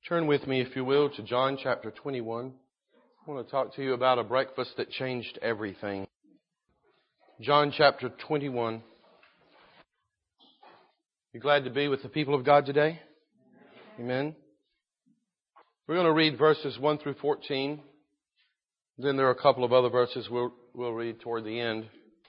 Turn with me, if you will, to John chapter 21. I want to talk to you about a breakfast that changed everything. John chapter 21. You glad to be with the people of God today? Amen. We're going to read verses 1 through 14. Then there are a couple of other verses we'll read toward the end.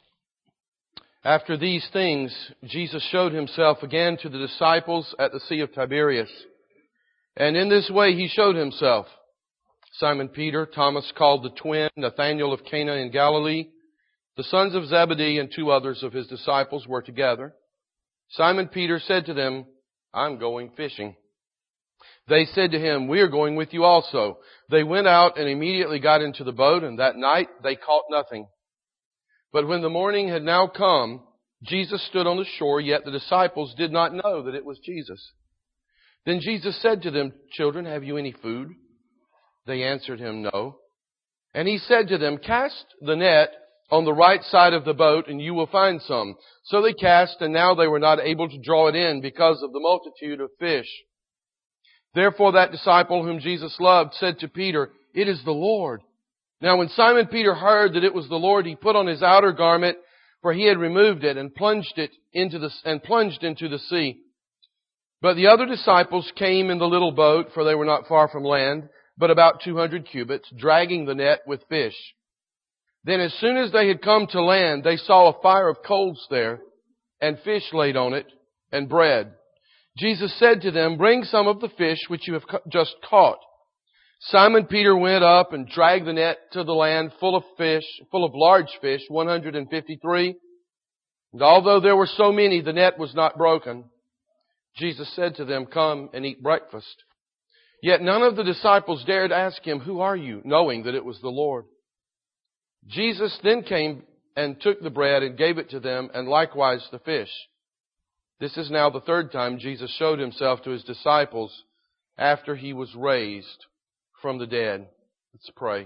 After these things, Jesus showed himself again to the disciples at the Sea of Tiberias. And in this way he showed himself. Simon Peter, Thomas called the twin, Nathanael of Cana in Galilee, the sons of Zebedee, and two others of his disciples were together. Simon Peter said to them, "I'm going fishing." They said to him, "We are going with you also." They went out and immediately got into the boat, and that night they caught nothing. But when the morning had now come, Jesus stood on the shore, yet the disciples did not know that it was Jesus. Then Jesus said to them, "Children, have you any food?" They answered him, "No." And he said to them, "Cast the net on the right side of the boat, and you will find some." So they cast, and now they were not able to draw it in because of the multitude of fish. Therefore that disciple whom Jesus loved said to Peter, "It is the Lord." Now when Simon Peter heard that it was the Lord, he put on his outer garment, for he had removed it, and plunged into the sea. But the other disciples came in the little boat, for they were not far from land, but about 200 cubits, dragging the net with fish. Then as soon as they had come to land, they saw a fire of coals there, and fish laid on it, and bread. Jesus said to them, "Bring some of the fish which you have just caught." Simon Peter went up and dragged the net to the land full of large fish, 153. And although there were so many, the net was not broken. Jesus said to them, "Come and eat breakfast." Yet none of the disciples dared ask him, "Who are you?" knowing that it was the Lord. Jesus then came and took the bread and gave it to them, and likewise the fish. This is now the third time Jesus showed himself to his disciples after he was raised from the dead. Let's pray.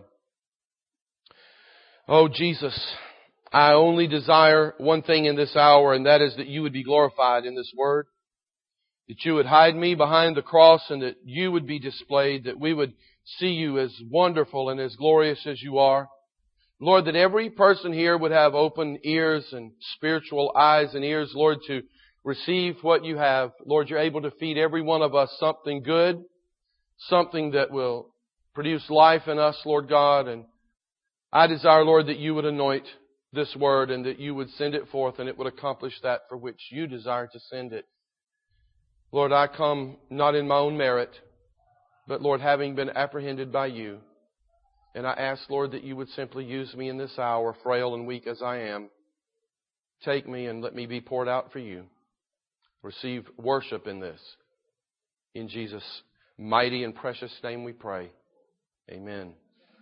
Oh, Jesus, I only desire one thing in this hour, and that is that you would be glorified in this word. That you would hide me behind the cross, and that you would be displayed, that we would see you as wonderful and as glorious as you are. Lord, that every person here would have open ears and spiritual eyes and ears, Lord, to receive what you have. Lord, you're able to feed every one of us something good, something that will produce life in us, Lord God. And I desire, Lord, that you would anoint this word and that you would send it forth and it would accomplish that for which you desire to send it. Lord, I come not in my own merit, but Lord, having been apprehended by you. And I ask, Lord, that you would simply use me in this hour, frail and weak as I am. Take me and let me be poured out for you. Receive worship in this. In Jesus' mighty and precious name we pray. Amen.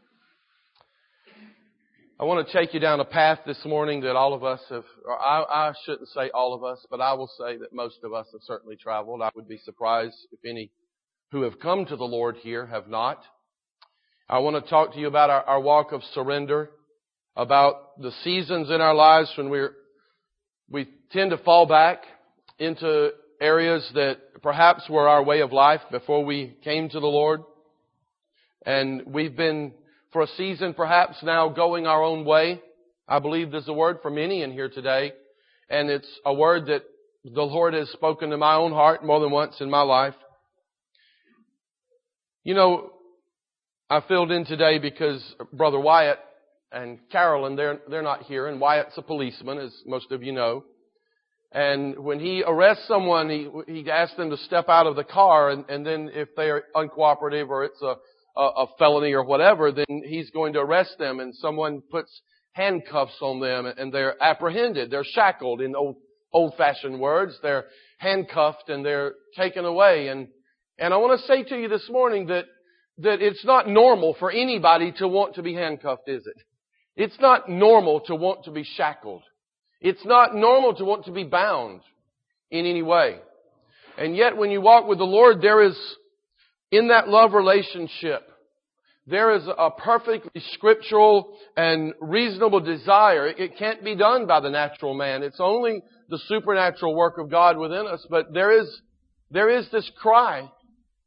I want to take you down a path this morning that all of us have, or I shouldn't say all of us, but I will say that most of us have certainly traveled. I would be surprised if any who have come to the Lord here have not. I want to talk to you about our walk of surrender, about the seasons in our lives when we tend to fall back into areas that perhaps were our way of life before we came to the Lord. And we've been, for a season perhaps now, going our own way. I believe there's a word for many in here today. And it's a word that the Lord has spoken to my own heart more than once in my life. You know, I filled in today because Brother Wyatt and Carolyn, they're not here. And Wyatt's a policeman, as most of you know. And when he arrests someone, he asks them to step out of the car. And then if they are uncooperative or it's a felony or whatever, then he's going to arrest them. And someone puts handcuffs on them and they're apprehended. They're shackled in old-fashioned words. They're handcuffed and they're taken away. And I want to say to you this morning that it's not normal for anybody to want to be handcuffed, is it? It's not normal to want to be shackled. It's not normal to want to be bound in any way. And yet when you walk with the Lord, there is, in that love relationship, there is a perfectly scriptural and reasonable desire. It can't be done by the natural man. It's only the supernatural work of God within us. But there is this cry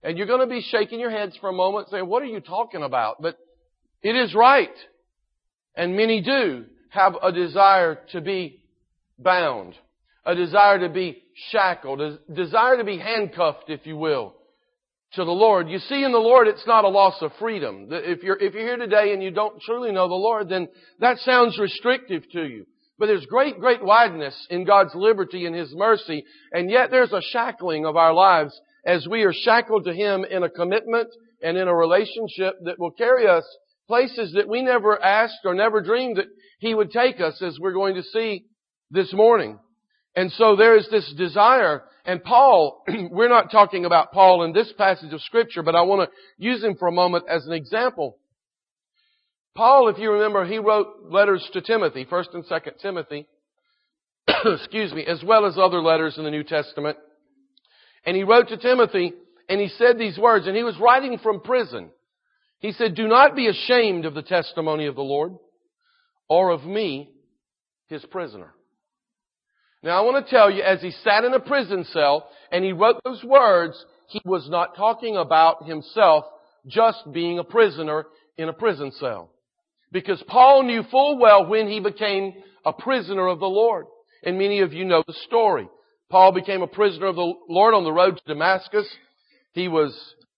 And you're going to be shaking your heads for a moment saying, what are you talking about? But it is right. And many do have a desire to be bound, a desire to be shackled, a desire to be handcuffed, if you will, to the Lord. You see, in the Lord, it's not a loss of freedom. If you're here today and you don't truly know the Lord, then that sounds restrictive to you. But there's great wideness in God's liberty and His mercy, and yet there's a shackling of our lives as we are shackled to Him in a commitment and in a relationship that will carry us places that we never asked or never dreamed that He would take us, as we're going to see this morning. And so there is this desire. And Paul, we're not talking about Paul in this passage of Scripture, but I want to use him for a moment as an example. Paul, if you remember, he wrote letters to Timothy, 1 and 2 Timothy, as well as other letters in the New Testament. And he wrote to Timothy, and he said these words, and he was writing from prison. He said, "Do not be ashamed of the testimony of the Lord, or of me, His prisoner." Now I want to tell you, as he sat in a prison cell, and he wrote those words, he was not talking about himself just being a prisoner in a prison cell. Because Paul knew full well when he became a prisoner of the Lord. And many of you know the story. Paul became a prisoner of the Lord on the road to Damascus. He was,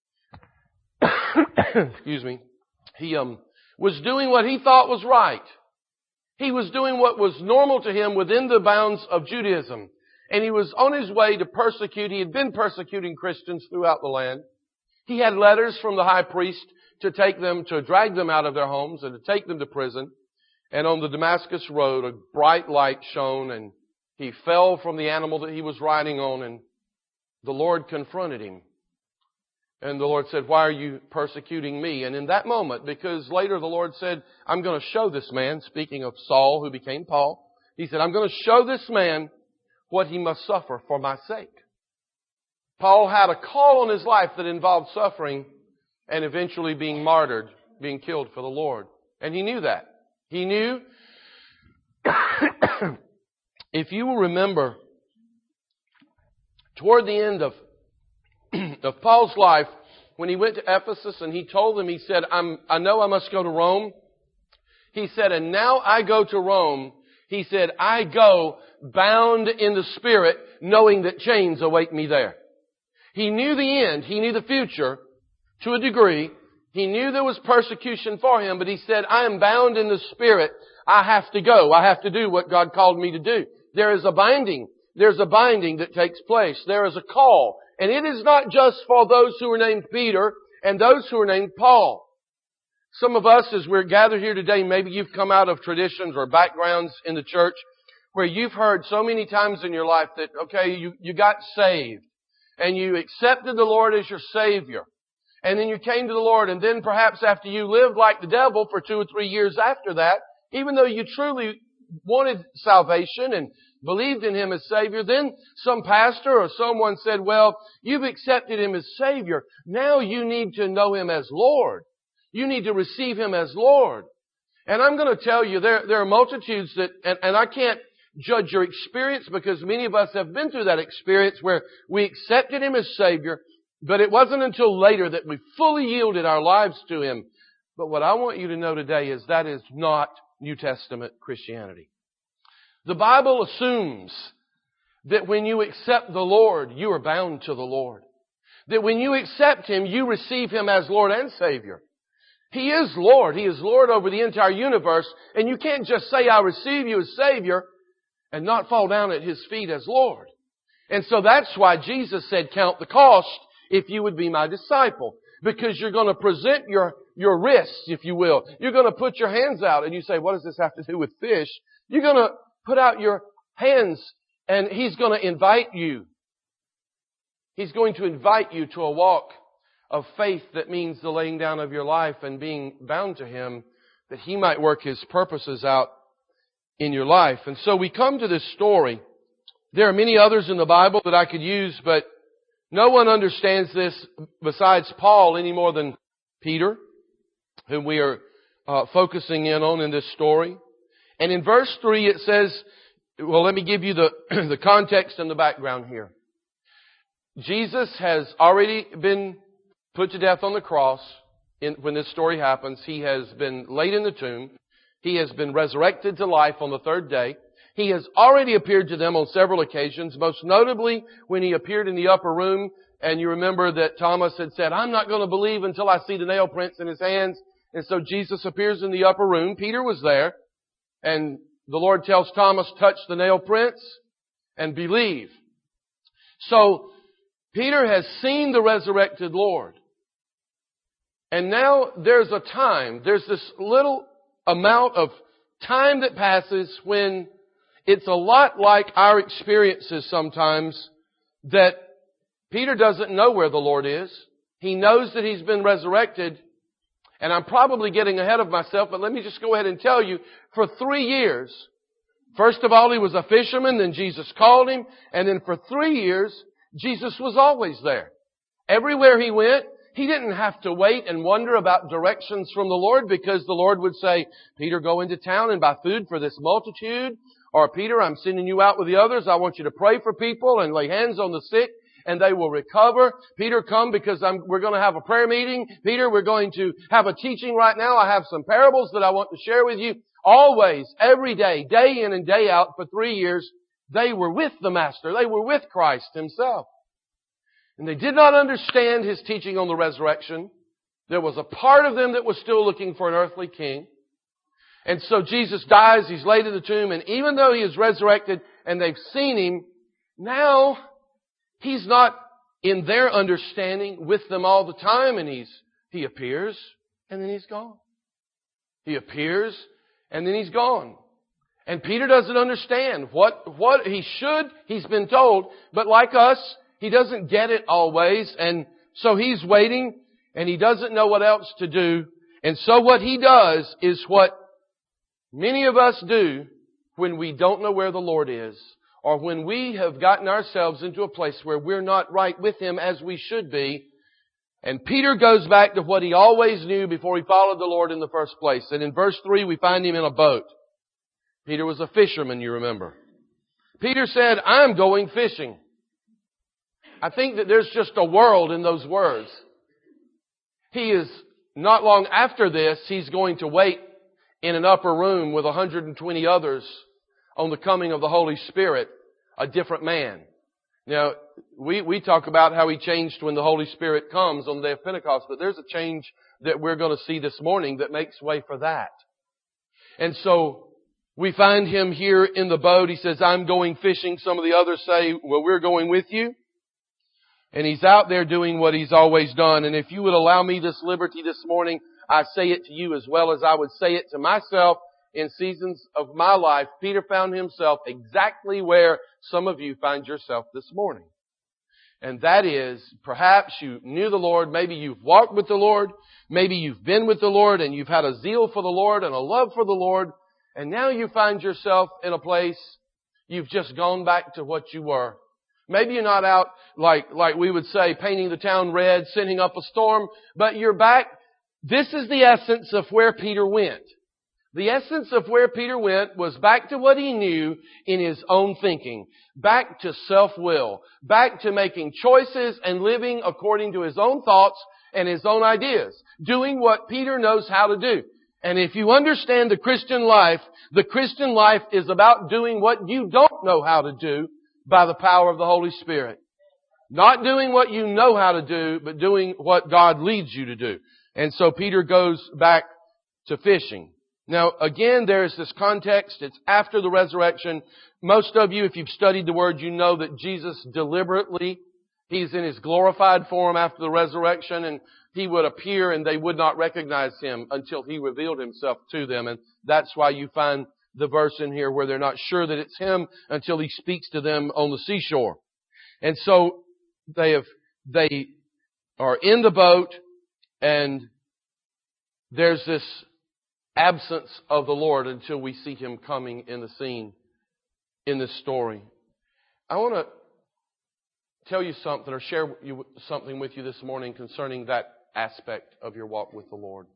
he was doing what he thought was right. He was doing what was normal to him within the bounds of Judaism. And he was on his way to persecute. He had been persecuting Christians throughout the land. He had letters from the high priest to drag them out of their homes and to take them to prison. And on the Damascus road, a bright light shone, and he fell from the animal that he was riding on, and the Lord confronted him. And the Lord said, "Why are you persecuting me?" And in that moment, because later the Lord said, "I'm going to show this man," speaking of Saul, who became Paul, He said, "I'm going to show this man what he must suffer for my sake." Paul had a call on his life that involved suffering and eventually being martyred, being killed for the Lord. And he knew that. He knew, if you will remember, toward the end of Paul's life, when he went to Ephesus and he told them, he said, I know I must go to Rome. He said, and now I go to Rome. He said, I go bound in the Spirit, knowing that chains await me there. He knew the end. He knew the future to a degree. He knew there was persecution for him, but he said, I am bound in the Spirit. I have to go. I have to do what God called me to do. There is a binding. There's a binding that takes place. There is a call. And it is not just for those who are named Peter and those who are named Paul. Some of us, as we're gathered here today, maybe you've come out of traditions or backgrounds in the church where you've heard so many times in your life that, okay, you got saved and you accepted the Lord as your Savior. And then you came to the Lord, and then perhaps after you lived like the devil for 2 or 3 years after that, even though you truly wanted salvation and believed in Him as Savior, then some pastor or someone said, well, you've accepted Him as Savior. Now you need to know Him as Lord. You need to receive Him as Lord. And I'm going to tell you, there are multitudes that, and I can't judge your experience because many of us have been through that experience where we accepted Him as Savior, but it wasn't until later that we fully yielded our lives to Him. But what I want you to know today is that is not New Testament Christianity. The Bible assumes that when you accept the Lord, you are bound to the Lord. That when you accept Him, you receive Him as Lord and Savior. He is Lord. He is Lord over the entire universe. And you can't just say, I receive you as Savior and not fall down at His feet as Lord. And so that's why Jesus said, count the cost if you would be my disciple. Because you're going to present your wrists, if you will. You're going to put your hands out. And you say, what does this have to do with fish? You're going to put out your hands and He's going to invite you. He's going to invite you to a walk of faith that means the laying down of your life and being bound to Him that He might work His purposes out in your life. And so we come to this story. There are many others in the Bible that I could use, but no one understands this besides Paul any more than Peter, whom we are focusing in on in this story. And in verse 3 it says, well, let me give you the context and the background here. Jesus has already been put to death on the cross. When this story happens, He has been laid in the tomb. He has been resurrected to life on the third day. He has already appeared to them on several occasions, most notably when He appeared in the upper room. And you remember that Thomas had said, I'm not going to believe until I see the nail prints in His hands. And so Jesus appears in the upper room. Peter was there. And the Lord tells Thomas, touch the nail prints and believe. So Peter has seen the resurrected Lord. And now there's this little amount of time that passes when it's a lot like our experiences sometimes, that Peter doesn't know where the Lord is. He knows that He's been resurrected. And I'm probably getting ahead of myself, but let me just go ahead and tell you, for 3 years, first of all, he was a fisherman, then Jesus called him, and then for 3 years, Jesus was always there. Everywhere He went, He didn't have to wait and wonder about directions from the Lord, because the Lord would say, Peter, go into town and buy food for this multitude. Or, Peter, I'm sending you out with the others. I want you to pray for people and lay hands on the sick and they will recover. Peter, come because we're going to have a prayer meeting. Peter, we're going to have a teaching right now. I have some parables that I want to share with you. Always, every day, day in and day out for 3 years, they were with the Master. They were with Christ Himself. And they did not understand His teaching on the resurrection. There was a part of them that was still looking for an earthly king. And so Jesus dies, He's laid in the tomb, and even though He is resurrected and they've seen Him, now He's not in their understanding with them all the time, and He appears and then He's gone. He appears and then He's gone. And Peter doesn't understand what he should. He's been told, but like us, he doesn't get it always, and so he's waiting and he doesn't know what else to do. And so what he does is what many of us do when we don't know where the Lord is, or when we have gotten ourselves into a place where we're not right with Him as we should be. And Peter goes back to what he always knew before he followed the Lord in the first place. And in verse 3 we find him in a boat. Peter was a fisherman, you remember. Peter said, I'm going fishing. I think that there's just a world in those words. He is, not long after this, he's going to wait in an upper room with 120 others on the coming of the Holy Spirit, a different man. Now, we talk about how he changed when the Holy Spirit comes on the day of Pentecost, but there's a change that we're going to see this morning that makes way for that. And so, we find him here in the boat. He says, I'm going fishing. Some of the others say, well, we're going with you. And he's out there doing what he's always done. And if you would allow me this liberty this morning, I say it to you as well as I would say it to myself in seasons of my life. Peter found himself exactly where some of you find yourself this morning. And that is, perhaps you knew the Lord, maybe you've walked with the Lord, maybe you've been with the Lord and you've had a zeal for the Lord and a love for the Lord, and now you find yourself in a place you've just gone back to what you were. Maybe you're not out like we would say, painting the town red, sending up a storm, but you're back. This is the essence of where Peter went. The essence of where Peter went was back to what he knew in his own thinking. Back to self-will. Back to making choices and living according to his own thoughts and his own ideas. Doing what Peter knows how to do. And if you understand the Christian life is about doing what you don't know how to do by the power of the Holy Spirit. Not doing what you know how to do, but doing what God leads you to do. And so Peter goes back to fishing. Now, again, there is this context. It's after the resurrection. Most of you, if you've studied the Word, you know that Jesus deliberately, He's in His glorified form after the resurrection, and He would appear and they would not recognize Him until He revealed Himself to them. And that's why you find the verse in here where they're not sure that it's Him until He speaks to them on the seashore. And so they are in the boat, and there's this absence of the Lord until we see Him coming in the scene in this story. I want to tell you something or share something with you this morning concerning that aspect of your walk with the Lord.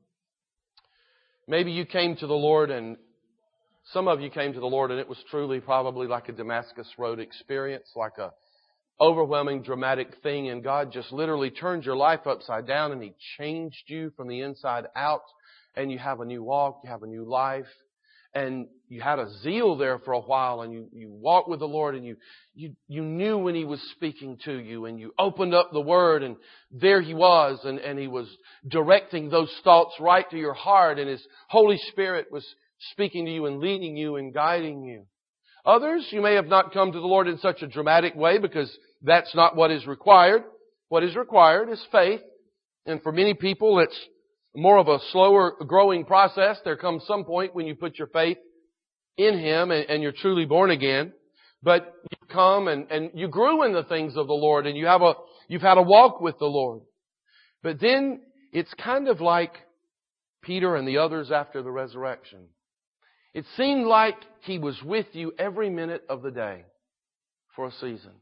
Maybe you came to the Lord, and some of you came to the Lord and it was truly probably like a Damascus Road experience, like overwhelming, dramatic thing, and God just literally turned your life upside down, and He changed you from the inside out, and you have a new walk, you have a new life, and you had a zeal there for a while, and you walked with the Lord, and you knew when He was speaking to you, and you opened up the Word, and there He was, and He was directing those thoughts right to your heart, and His Holy Spirit was speaking to you and leading you and guiding you. Others, you may have not come to the Lord in such a dramatic way, because that's not what is required. What is required is faith. And for many people, it's more of a slower growing process. There comes some point when you put your faith in Him and you're truly born again. But you come and you grew in the things of the Lord, and you've had a walk with the Lord. But then it's kind of like Peter and the others after the resurrection. It seemed like He was with you every minute of the day for a season.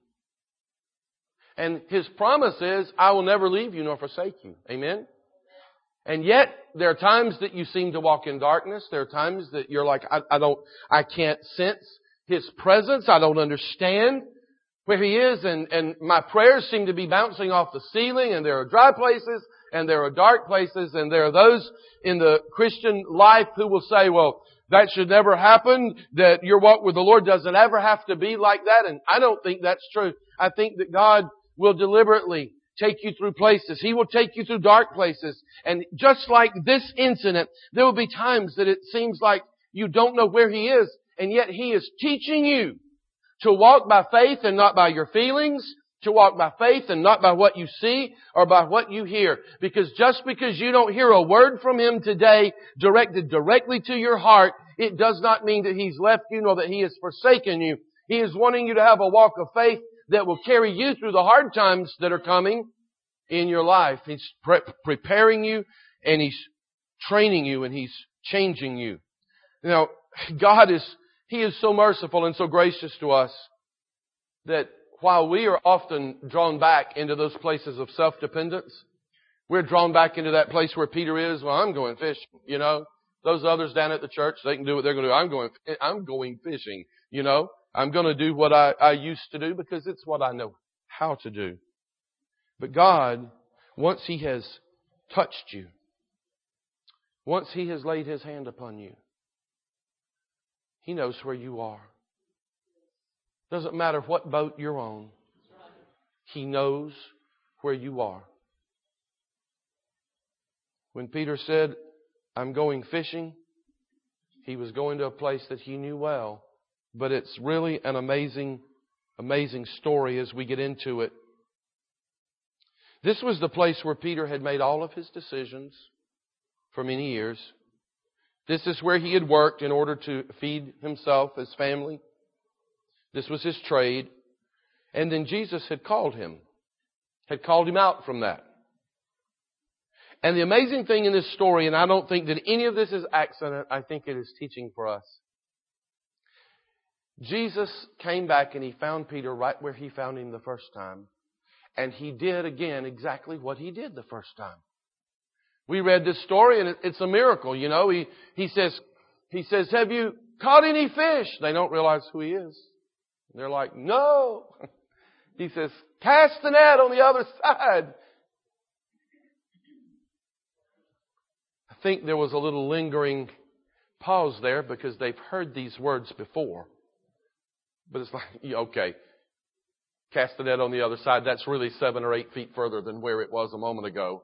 And His promise is, I will never leave you nor forsake you. Amen? And yet, there are times that you seem to walk in darkness. There are times that you're like, I can't sense His presence. I don't understand where He is. And my prayers seem to be bouncing off the ceiling. And there are dry places and there are dark places. And there are those in the Christian life who will say, well, that should never happen, that your walk with the Lord doesn't ever have to be like that. And I don't think that's true. I think that God will deliberately take you through places. He will take you through dark places. And just like this incident, there will be times that it seems like you don't know where He is, and yet He is teaching you to walk by faith and not by your feelings, to walk by faith and not by what you see or by what you hear. Because just because you don't hear a word from Him today directed directly to your heart, it does not mean that He's left you nor that He has forsaken you. He is wanting you to have a walk of faith that will carry you through the hard times that are coming in your life. He's preparing you, and He's training you, and He's changing you. Now, He is so merciful and so gracious to us that while we are often drawn back into those places of self-dependence, we're drawn back into that place where Peter is. Well, I'm going fishing, you know. Those others down at the church, they can do what they're going to do. I'm going fishing, you know. I'm going to do what I used to do because it's what I know how to do. But God, once He has touched you, once He has laid His hand upon you, He knows where you are. Doesn't matter what boat you're on. He knows where you are. When Peter said, I'm going fishing, he was going to a place that he knew well. But it's really an amazing, amazing story as we get into it. This was the place where Peter had made all of his decisions for many years. This is where he had worked in order to feed himself, his family. This was his trade. And then Jesus had called him out from that. And the amazing thing in this story, and I don't think that any of this is accident, I think it is teaching for us. Jesus came back and He found Peter right where He found him the first time. And He did again exactly what He did the first time. We read this story and it's a miracle, you know. He says, have you caught any fish? They don't realize who He is. They're like, no. He says, cast the net on the other side. I think there was a little lingering pause there because they've heard these words before. But it's like, okay, cast the net on the other side. That's really 7 or 8 feet further than where it was a moment ago.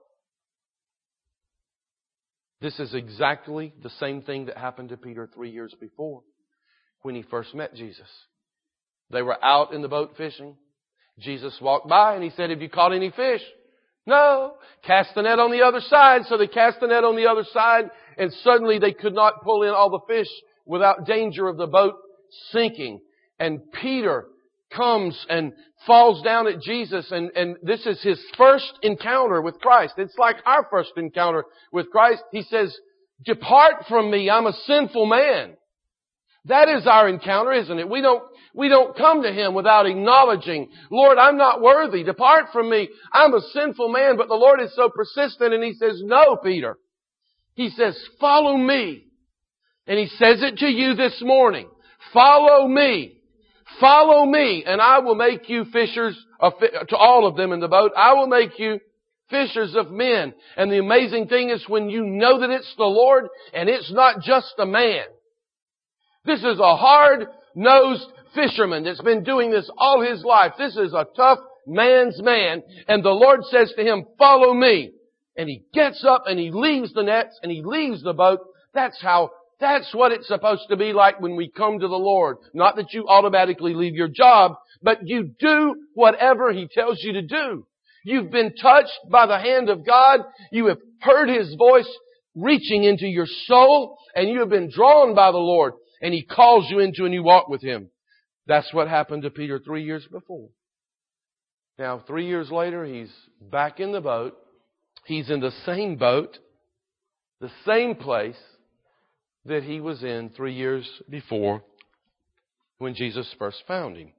This is exactly the same thing that happened to Peter 3 years before when he first met Jesus. They were out in the boat fishing. Jesus walked by and He said, have you caught any fish? No. Cast the net on the other side. So they cast the net on the other side, and suddenly they could not pull in all the fish without danger of the boat sinking. And Peter comes and falls down at Jesus, and this is his first encounter with Christ. It's like our first encounter with Christ. He says, depart from me, I'm a sinful man. That is our encounter, isn't it? We don't come to Him without acknowledging, Lord, I'm not worthy. Depart from me. I'm a sinful man. But the Lord is so persistent, and He says, no, Peter. He says, follow me. And He says it to you this morning. Follow me. follow me and I will make you fishers to all of them in the boat. I will make you fishers of men. And the amazing thing is when you know that it's the Lord and it's not just a man. This is a hard-nosed fisherman that's been doing this all his life. This is a tough man's man. And the Lord says to him, follow me. And he gets up and he leaves the nets and he leaves the boat. That's what it's supposed to be like when we come to the Lord. Not that you automatically leave your job, but you do whatever He tells you to do. You've been touched by the hand of God. You have heard His voice reaching into your soul and you have been drawn by the Lord. And He calls you into a new walk with Him. That's what happened to Peter 3 years before. Now, 3 years later, he's back in the boat. He's in the same boat, the same place that he was in 3 years before when Jesus first found him.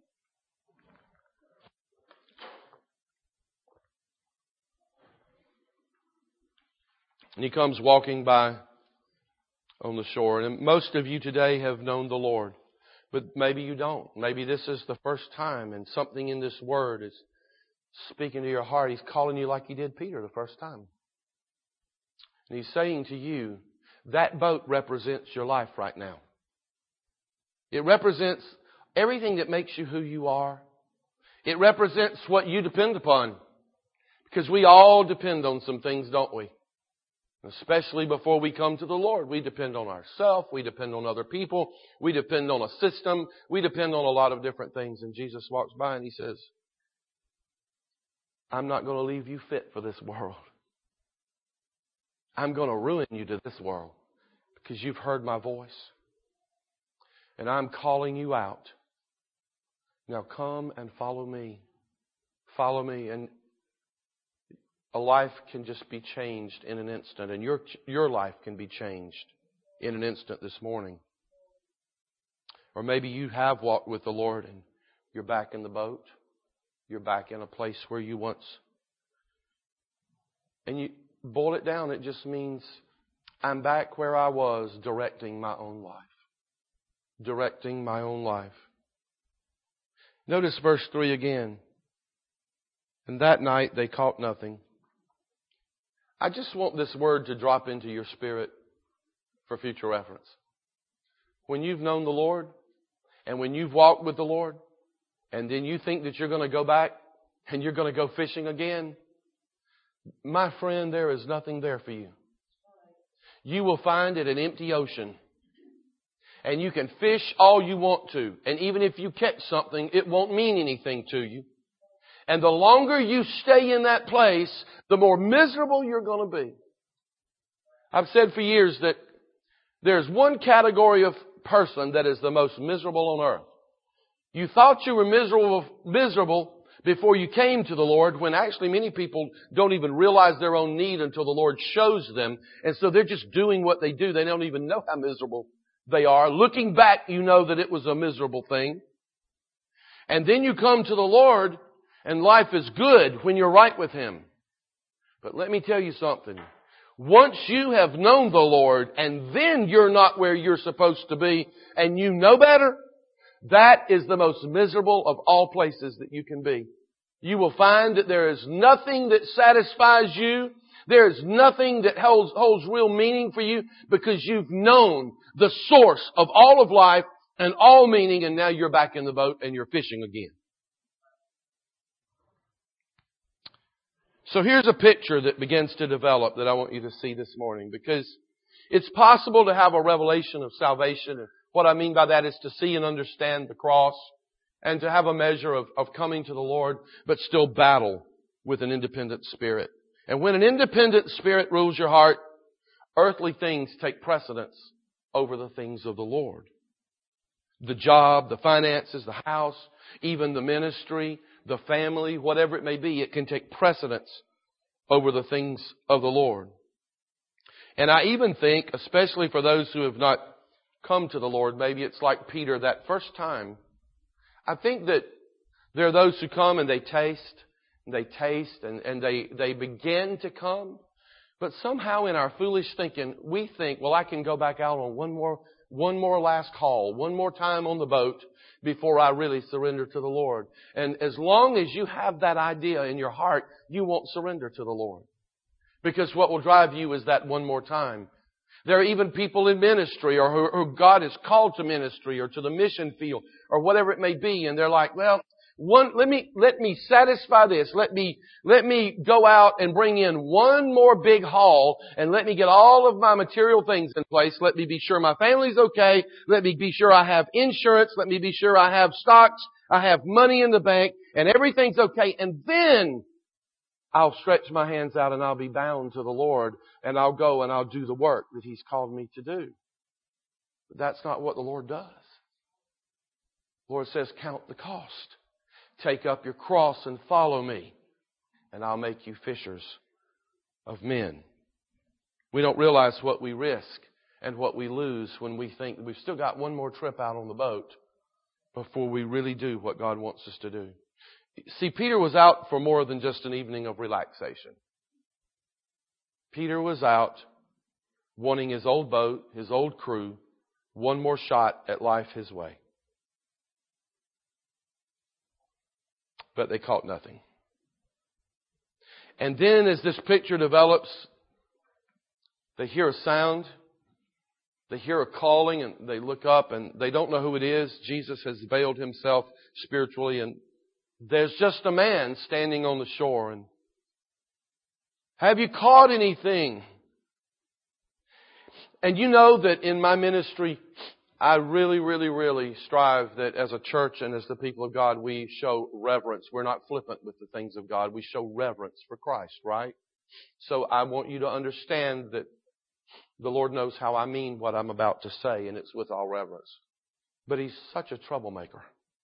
And he comes walking by on the shore. And most of you today have known the Lord. But maybe you don't. Maybe this is the first time and something in this word is speaking to your heart. He's calling you like He did Peter the first time. And He's saying to you, that boat represents your life right now. It represents everything that makes you who you are. It represents what you depend upon. Because we all depend on some things, don't we? Especially before we come to the Lord. We depend on ourselves. We depend on other people. We depend on a system. We depend on a lot of different things. And Jesus walks by and He says, I'm not going to leave you fit for this world. I'm going to ruin you to this world because you've heard my voice. And I'm calling you out. Now come and follow me. Follow me. And a life can just be changed in an instant. And your life can be changed in an instant this morning. Or maybe you have walked with the Lord and you're back in the boat. You're back in a place where you once... And you boil it down, it just means I'm back where I was directing my own life. Directing my own life. Notice verse 3 again. And that night they caught nothing. I just want this word to drop into your spirit for future reference. When you've known the Lord and when you've walked with the Lord and then you think that you're going to go back and you're going to go fishing again, my friend, there is nothing there for you. You will find it an empty ocean. And you can fish all you want to. And even if you catch something, it won't mean anything to you. And the longer you stay in that place, the more miserable you're going to be. I've said for years that there's one category of person that is the most miserable on earth. You thought you were miserable before you came to the Lord, when actually many people don't even realize their own need until the Lord shows them. And so they're just doing what they do. They don't even know how miserable they are. Looking back, you know that it was a miserable thing. And then you come to the Lord and life is good when you're right with Him. But let me tell you something. Once you have known the Lord and then you're not where you're supposed to be and you know better, that is the most miserable of all places that you can be. You will find that there is nothing that satisfies you. There is nothing that holds real meaning for you because you've known the source of all of life and all meaning, and now you're back in the boat and you're fishing again. So here's a picture that begins to develop that I want you to see this morning, because it's possible to have a revelation of salvation. What I mean by that is to see and understand the cross and to have a measure of coming to the Lord, but still battle with an independent spirit. And when an independent spirit rules your heart, earthly things take precedence over the things of the Lord. The job, the finances, the house, even the ministry, the family, whatever it may be, it can take precedence over the things of the Lord. And I even think, especially for those who have not come to the Lord, maybe it's like Peter that first time. I think that there are those who come and they taste and they begin to come. But somehow in our foolish thinking, we think, well, I can go back out on one one more last call, one more time on the boat before I really surrender to the Lord. And as long as you have that idea in your heart, you won't surrender to the Lord. Because what will drive you is that one more time. There are even people in ministry or who God has called to ministry or to the mission field or whatever it may be. And they're like, well, let me satisfy this. Let me go out and bring in one more big haul and let me get all of my material things in place. Let me be sure my family's okay. Let me be sure I have insurance. Let me be sure I have stocks. I have money in the bank and everything's okay. And then I'll stretch my hands out and I'll be bound to the Lord and I'll go and I'll do the work that He's called me to do. But that's not what the Lord does. The Lord says, count the cost. Take up your cross and follow me, and I'll make you fishers of men. We don't realize what we risk and what we lose when we think we've still got one more trip out on the boat before we really do what God wants us to do. See, Peter was out for more than just an evening of relaxation. Peter was out wanting his old boat, his old crew, one more shot at life his way. But they caught nothing. And then as this picture develops, they hear a sound, they hear a calling, and they look up and they don't know who it is. Jesus has veiled Himself spiritually, and there's just a man standing on the shore. And have you caught anything? And you know that in my ministry, I really strive that as a church and as the people of God, we show reverence. We're not flippant with the things of God. We show reverence for Christ, right? So I want you to understand that the Lord knows how I mean what I'm about to say, and it's with all reverence. But He's such a troublemaker.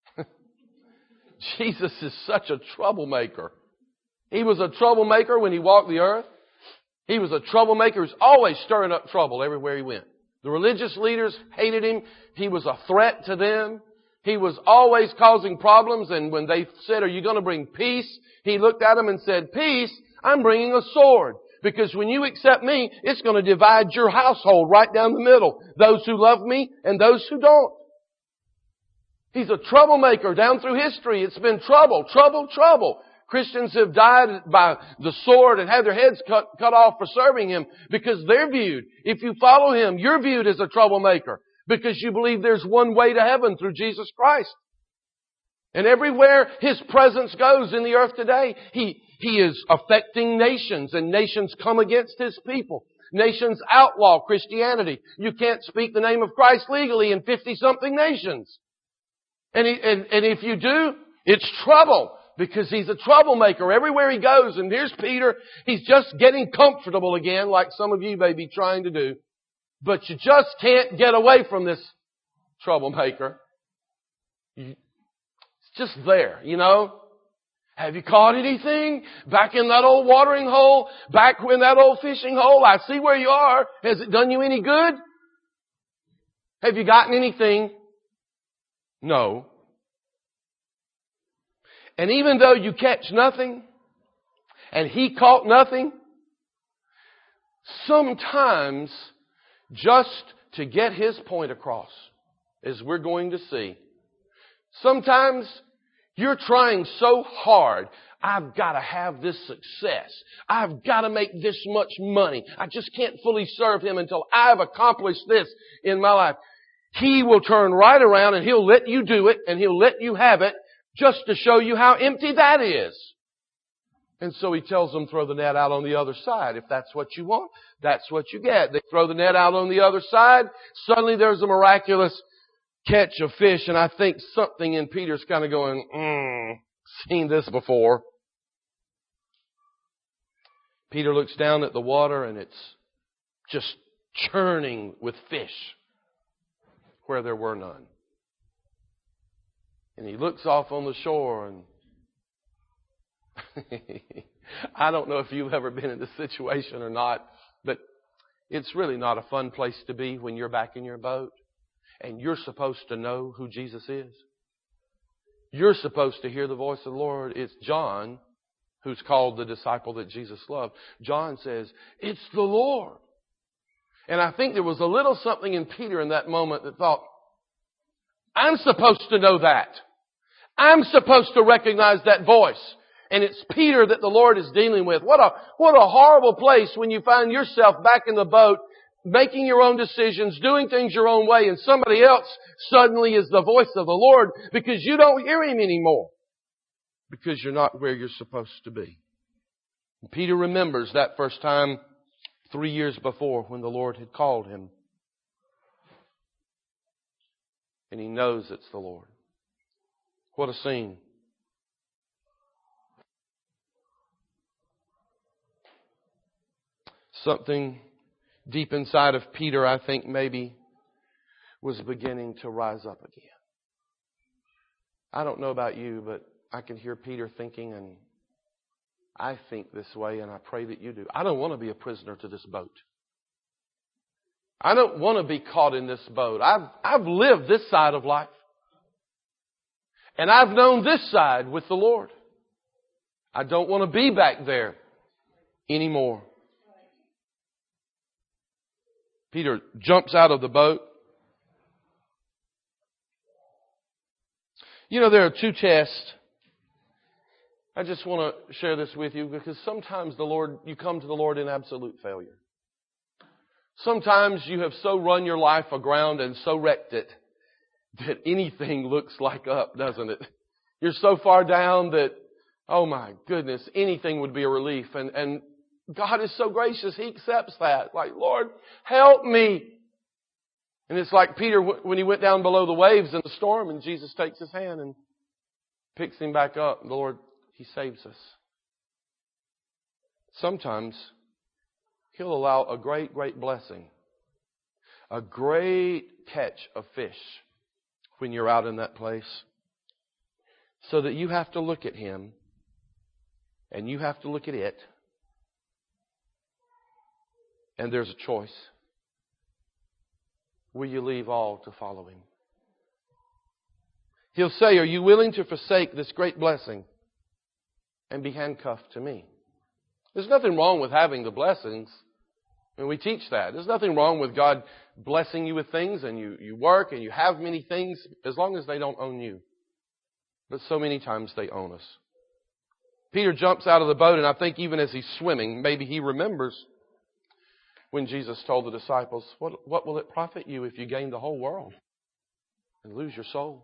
Jesus is such a troublemaker. He was a troublemaker when He walked the earth. He was a troublemaker who's always stirring up trouble everywhere He went. The religious leaders hated Him. He was a threat to them. He was always causing problems. And when they said, are you going to bring peace? He looked at them and said, peace? I'm bringing a sword. Because when you accept me, it's going to divide your household right down the middle. Those who love me and those who don't. He's a troublemaker down through history. It's been trouble, trouble, trouble. Christians have died by the sword and had their heads cut off for serving Him because they're viewed. If you follow Him, you're viewed as a troublemaker because you believe there's one way to heaven through Jesus Christ. And everywhere His presence goes in the earth today, He is affecting nations, and nations come against His people. Nations outlaw Christianity. You can't speak the name of Christ legally in 50-something nations. And if you do, it's trouble. Because He's a troublemaker everywhere He goes. And here's Peter. He's just getting comfortable again, like some of you may be trying to do. But you just can't get away from this troublemaker. It's just there, you know. Have you caught anything? Back in that old watering hole? Back in that old fishing hole? I see where you are. Has it done you any good? Have you gotten anything? No. And even though you catch nothing, and he caught nothing, sometimes just to get his point across, as we're going to see, sometimes you're trying so hard, I've got to have this success. I've got to make this much money. I just can't fully serve Him until I've accomplished this in my life. He will turn right around and He'll let you do it, and He'll let you have it, just to show you how empty that is. And so He tells them, throw the net out on the other side. If that's what you want, that's what you get. They throw the net out on the other side. Suddenly there's a miraculous catch of fish. And I think something in Peter's kind of going, seen this before. Peter looks down at the water and it's just churning with fish where there were none. And he looks off on the shore and I don't know if you've ever been in this situation or not, but it's really not a fun place to be when you're back in your boat and you're supposed to know who Jesus is. You're supposed to hear the voice of the Lord. It's John, who's called the disciple that Jesus loved. John says, it's the Lord. And I think there was a little something in Peter in that moment that thought, I'm supposed to know that. I'm supposed to recognize that voice. And it's Peter that the Lord is dealing with. What a horrible place when you find yourself back in the boat, making your own decisions, doing things your own way, and somebody else suddenly is the voice of the Lord because you don't hear Him anymore. Because you're not where you're supposed to be. And Peter remembers that first time 3 years before when the Lord had called him. And he knows it's the Lord. What a scene. Something deep inside of Peter, I think, maybe was beginning to rise up again. I don't know about you, but I can hear Peter thinking, and I think this way, and I pray that you do. I don't want to be a prisoner to this boat. I don't want to be caught in this boat. I've lived this side of life. And I've known this side with the Lord. I don't want to be back there anymore. Peter jumps out of the boat. You know, there are two tests. I just want to share this with you because sometimes you come to the Lord in absolute failure. Sometimes you have so run your life aground and so wrecked it that anything looks like up, doesn't it? You're so far down that, oh my goodness, anything would be a relief. And God is so gracious, He accepts that. Like, Lord, help me. And it's like Peter when he went down below the waves in the storm and Jesus takes his hand and picks him back up. The Lord, He saves us. Sometimes He'll allow a great, great blessing, a great catch of fish when you're out in that place, so that you have to look at Him and you have to look at it, and there's a choice. Will you leave all to follow Him? He'll say, are you willing to forsake this great blessing and be handcuffed to me? There's nothing wrong with having the blessings. And we teach that. There's nothing wrong with God blessing you with things and you work and you have many things as long as they don't own you. But so many times they own us. Peter jumps out of the boat, and I think even as he's swimming, maybe he remembers when Jesus told the disciples, what will it profit you if you gain the whole world and lose your soul?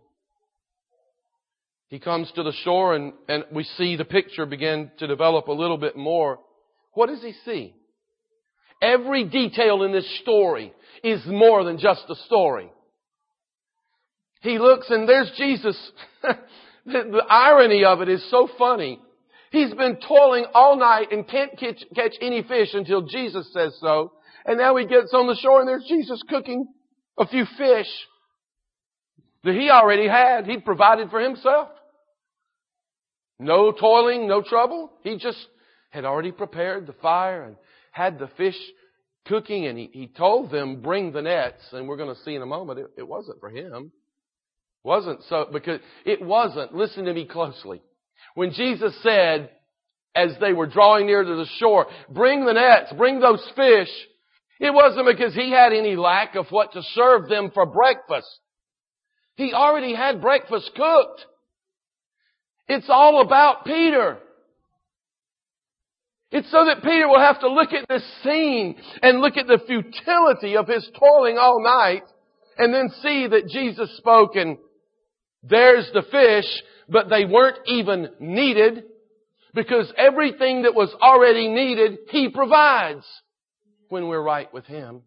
He comes to the shore and we see the picture begin to develop a little bit more. What does he see? Every detail in this story is more than just a story. He looks and there's Jesus. The irony of it is so funny. He's been toiling all night and can't catch any fish until Jesus says so. And now he gets on the shore and there's Jesus cooking a few fish that he already had. He'd provided for himself. No toiling, no trouble. He just had already prepared the fire and had the fish cooking, and he told them, bring the nets. And we're going to see in a moment, it wasn't for him. Wasn't so, because it wasn't. Listen to me closely. When Jesus said, as they were drawing near to the shore, bring the nets, bring those fish, it wasn't because he had any lack of what to serve them for breakfast. He already had breakfast cooked. It's all about Peter. It's so that Peter will have to look at this scene and look at the futility of his toiling all night and then see that Jesus spoke and there's the fish, but they weren't even needed because everything that was already needed, He provides when we're right with Him.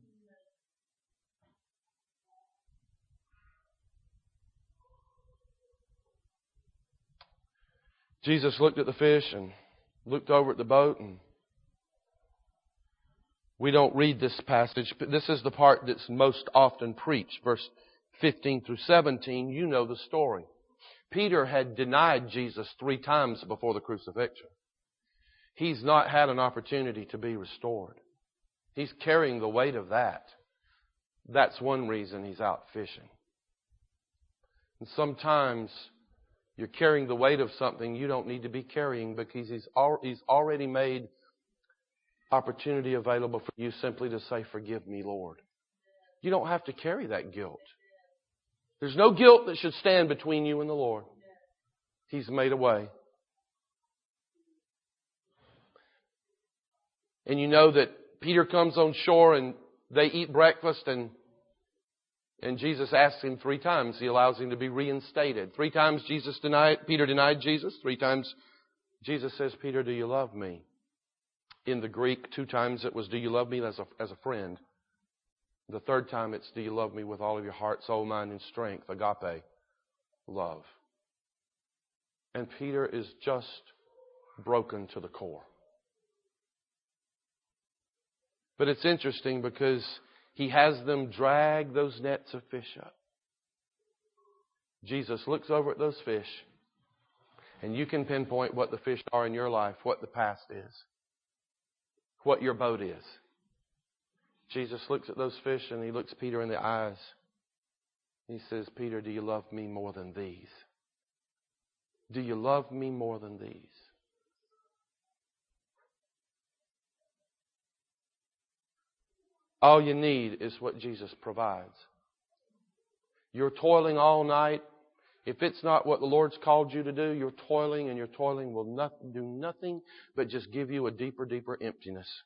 Jesus looked at the fish and looked over at the boat, and we don't read this passage, but this is the part that's most often preached. Verse 15 through 17, you know the story. Peter had denied Jesus 3 times before the crucifixion. He's not had an opportunity to be restored. He's carrying the weight of that. That's one reason he's out fishing. And sometimes you're carrying the weight of something you don't need to be carrying because He's already made opportunity available for you simply to say, "Forgive me, Lord." You don't have to carry that guilt. There's no guilt that should stand between you and the Lord. He's made a way. And you know that Peter comes on shore and they eat breakfast and Jesus asks him 3 times. He allows him to be reinstated. 3 times Peter denied Jesus. 3 times Jesus says, "Peter, do you love me?" In the Greek, 2 times it was, "Do you love me?" as a friend. The 3rd time it's, "Do you love me with all of your heart, soul, mind, and strength?" Agape love. And Peter is just broken to the core. But it's interesting because he has them drag those nets of fish up. Jesus looks over at those fish, and you can pinpoint what the fish are in your life, what the past is, what your boat is. Jesus looks at those fish and He looks Peter in the eyes. He says, "Peter, do you love me more than these? Do you love me more than these?" All you need is what Jesus provides. You're toiling all night. If it's not what the Lord's called you to do, you're toiling, and your toiling will do nothing but just give you a deeper, deeper emptiness.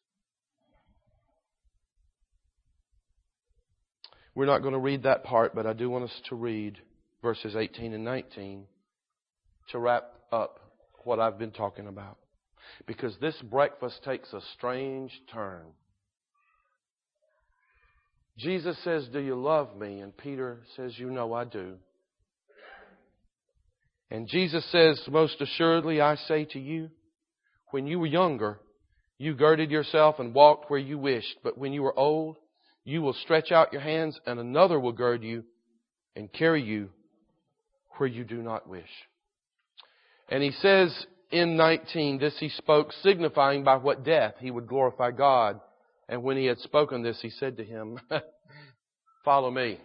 We're not going to read that part, but I do want us to read verses 18 and 19 to wrap up what I've been talking about. Because this breakfast takes a strange turn. Jesus says, "Do you love me?" And Peter says, "You know I do." And Jesus says, "Most assuredly I say to you, when you were younger, you girded yourself and walked where you wished. But when you are old, you will stretch out your hands and another will gird you and carry you where you do not wish." And He says in 19, this He spoke, signifying by what death He would glorify God. And when He had spoken this, He said to him, "Follow me."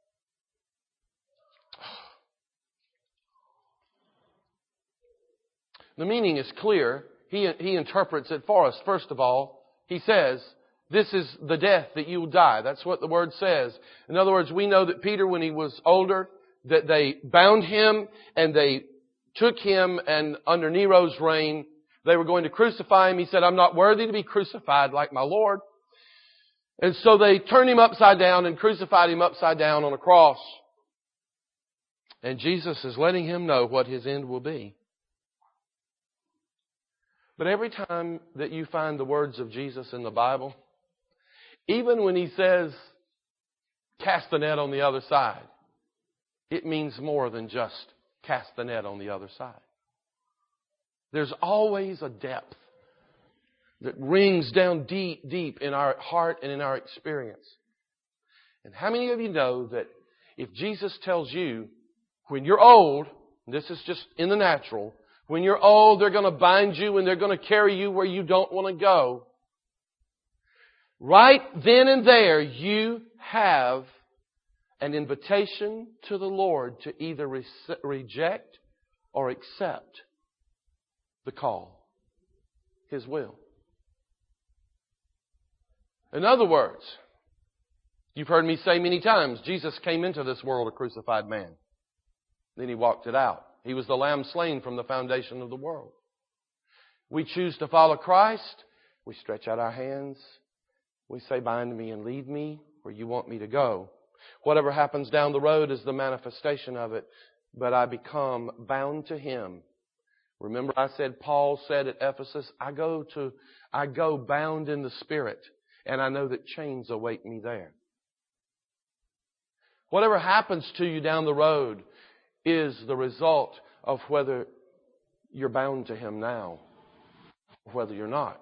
The meaning is clear. He interprets it for us. First of all, He says, this is the death that you will die. That's what the Word says. In other words, we know that Peter, when he was older, that they bound him and they took him, and under Nero's reign, they were going to crucify him. He said, "I'm not worthy to be crucified like my Lord." And so they turned Him upside down and crucified Him upside down on a cross. And Jesus is letting him know what his end will be. But every time that you find the words of Jesus in the Bible, even when He says, "Cast the net on the other side," it means more than just cast the net on the other side. There's always a depth that rings down deep, deep in our heart and in our experience. And how many of you know that if Jesus tells you, when you're old, this is just in the natural, when you're old, they're going to bind you and they're going to carry you where you don't want to go. Right then and there, you have an invitation to the Lord to either reject or accept the call, His will. In other words, you've heard me say many times, Jesus came into this world a crucified man. Then He walked it out. He was the Lamb slain from the foundation of the world. We choose to follow Christ. We stretch out our hands. We say, "Bind me and lead me where you want me to go." Whatever happens down the road is the manifestation of it. But I become bound to Him. Remember I said, Paul said at Ephesus, I go bound in the Spirit. And I know that chains await me there. Whatever happens to you down the road is the result of whether you're bound to Him now or whether you're not.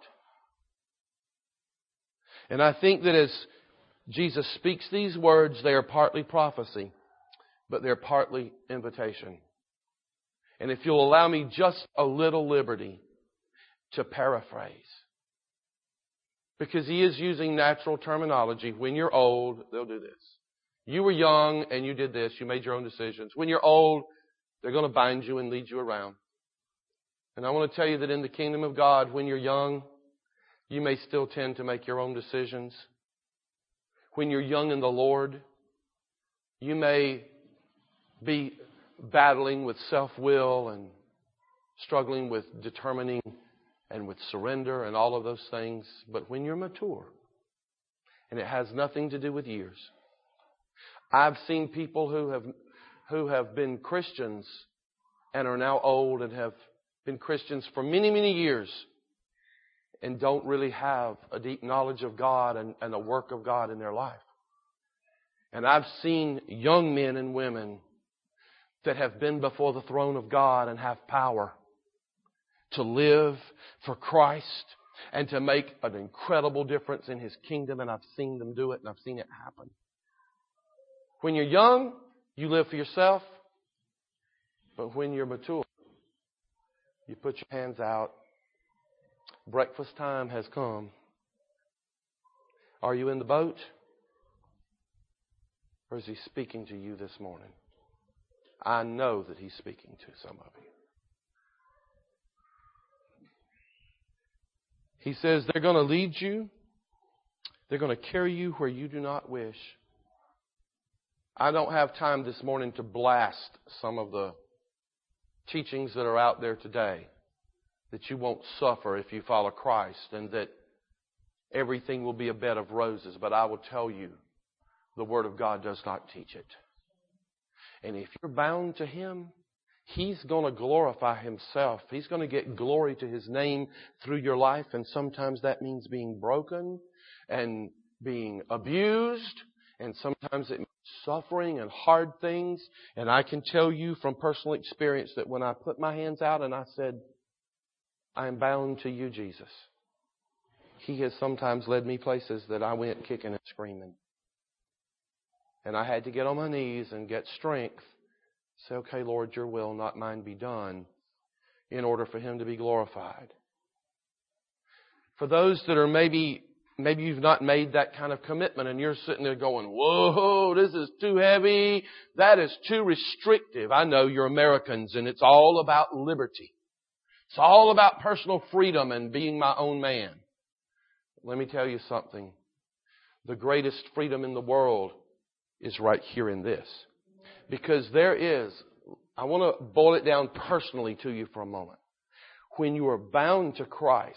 And I think that as Jesus speaks these words, they are partly prophecy, but they're partly invitation. And if you'll allow me just a little liberty to paraphrase, because He is using natural terminology. When you're old, they'll do this. You were young and you did this. You made your own decisions. When you're old, they're going to bind you and lead you around. And I want to tell you that in the kingdom of God, when you're young, You may still tend to make your own decisions. When you're young in the Lord, you may be battling with self-will and struggling with determining and with surrender and all of those things. But when you're mature, and it has nothing to do with years. I've seen people who have been Christians and are now old and have been Christians for many, many years and don't really have a deep knowledge of God and the work of God in their life. And I've seen young men and women that have been before the throne of God and have power to live for Christ and to make an incredible difference in His kingdom. And I've seen them do it, and I've seen it happen. When you're young, you live for yourself. But when you're mature, you put your hands out. Breakfast time has come. Are you in the boat? Or is He speaking to you this morning? I know that He's speaking to some of you. He says they're going to lead you. They're going to carry you where you do not wish. I don't have time this morning to blast some of the teachings that are out there today. That you won't suffer if you follow Christ and that everything will be a bed of roses. But I will tell you, the Word of God does not teach it. And if you're bound to Him, He's going to glorify Himself. He's going to get glory to His name through your life. And sometimes that means being broken and being abused. And sometimes it means suffering and hard things. And I can tell you from personal experience that when I put my hands out and I said, I am bound to you, Jesus, He has sometimes led me places that I went kicking and screaming. And I had to get on my knees and get strength. Say, okay, Lord, your will, not mine, be done, in order for Him to be glorified. For those that are maybe you've not made that kind of commitment and you're sitting there going, whoa, this is too heavy. That is too restrictive. I know you're Americans and it's all about liberty. It's all about personal freedom and being my own man. Let me tell you something. The greatest freedom in the world is right here in this. Because I want to boil it down personally to you for a moment. When you are bound to Christ,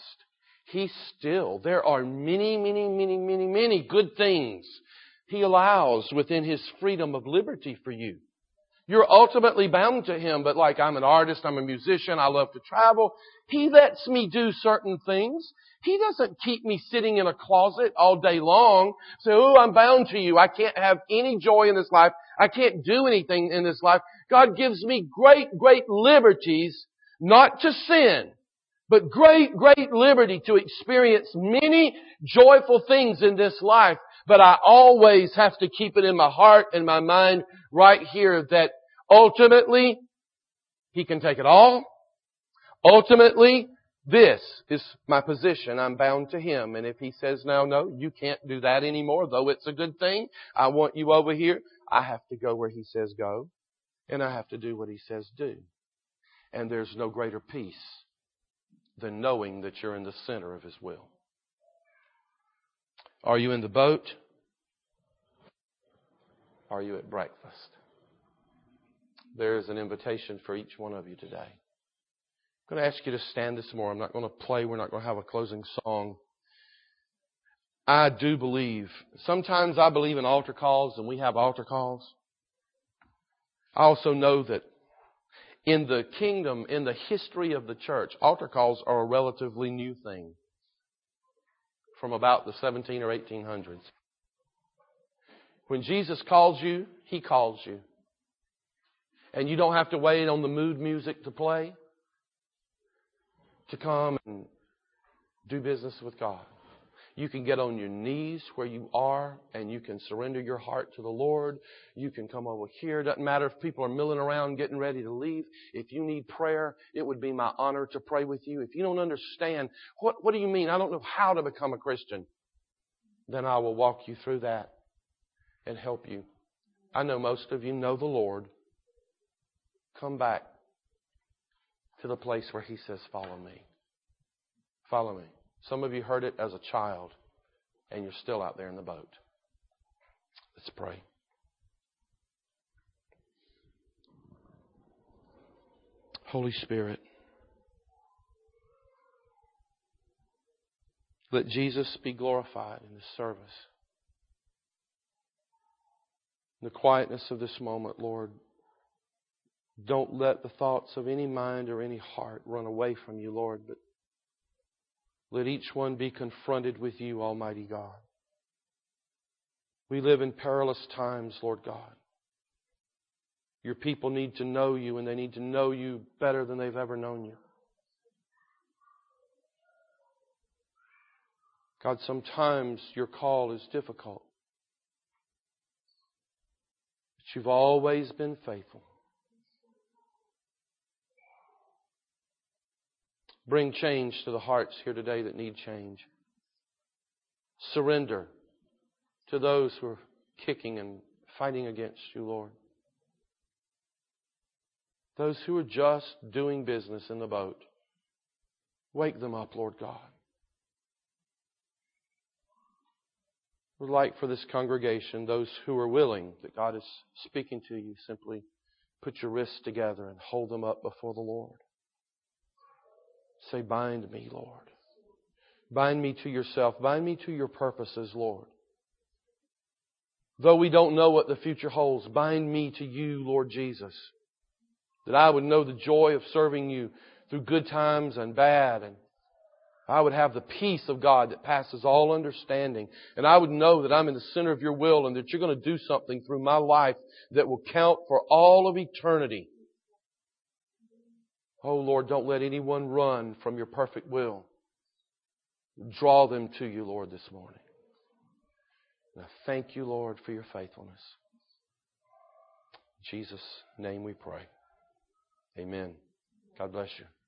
there are many, many, many, many, many good things He allows within His freedom of liberty for you. You're ultimately bound to Him, but like I'm an artist, I'm a musician, I love to travel. He lets me do certain things. He doesn't keep me sitting in a closet all day long. Say, oh, I'm bound to you. I can't have any joy in this life. I can't do anything in this life. God gives me great, great liberties, not to sin, but great, great liberty to experience many joyful things in this life. But I always have to keep it in my heart and my mind right here that ultimately He can take it all. Ultimately, this is my position. I'm bound to Him. And if He says, no, you can't do that anymore, though it's a good thing. I want you over here. I have to go where He says go. And I have to do what He says do. And there's no greater peace than knowing that you're in the center of His will. Are you in the boat? Are you at breakfast? There is an invitation for each one of you today. I'm going to ask you to stand this morning. I'm not going to play. We're not going to have a closing song. I do believe. Sometimes I believe in altar calls, and we have altar calls. I also know that in the kingdom, in the history of the church, altar calls are a relatively new thing. From about the 17 or 1800s. When Jesus calls you, He calls you. And you don't have to wait on the mood music to play to come and do business with God. You can get on your knees where you are and you can surrender your heart to the Lord. You can come over here. It doesn't matter if people are milling around getting ready to leave. If you need prayer, it would be my honor to pray with you. If you don't understand, what do you mean? I don't know how to become a Christian. Then I will walk you through that and help you. I know most of you know the Lord. Come back to the place where He says, follow me. Follow me. Some of you heard it as a child, and you're still out there in the boat. Let's pray. Holy Spirit, let Jesus be glorified in this service. In the quietness of this moment, Lord, don't let the thoughts of any mind or any heart run away from you, Lord, but let each one be confronted with you, Almighty God. We live in perilous times, Lord God. Your people need to know you, and they need to know you better than they've ever known you. God, sometimes your call is difficult, but you've always been faithful. Bring change to the hearts here today that need change. Surrender to those who are kicking and fighting against you, Lord. Those who are just doing business in the boat. Wake them up, Lord God. We'd like for this congregation, those who are willing, that God is speaking to you, simply put your wrists together and hold them up before the Lord. Say, bind me, Lord. Bind me to yourself. Bind me to your purposes, Lord. Though we don't know what the future holds, bind me to you, Lord Jesus. That I would know the joy of serving you through good times and bad. And I would have the peace of God that passes all understanding. And I would know that I'm in the center of your will and that you're going to do something through my life that will count for all of eternity. Oh Lord, don't let anyone run from your perfect will. Draw them to you, Lord, this morning. And I thank you, Lord, for your faithfulness. In Jesus' name we pray. Amen. God bless you.